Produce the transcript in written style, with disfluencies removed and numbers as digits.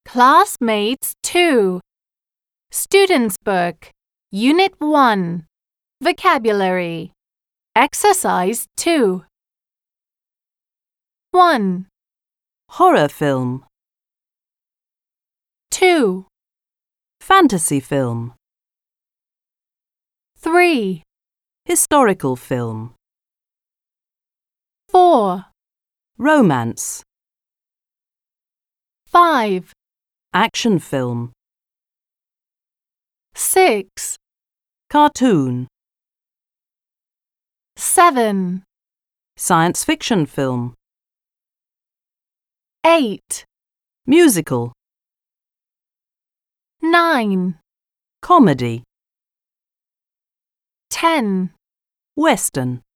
Classmates 2. Students' Book, Unit 1. Vocabulary. Exercise 2. 1, Horror film. 2, Fantasy film. 3, Historical film. 4, Romance. 5, Action film. 6, Cartoon. 7, Science fiction film. 8, Musical. 9, Comedy. 10. Western.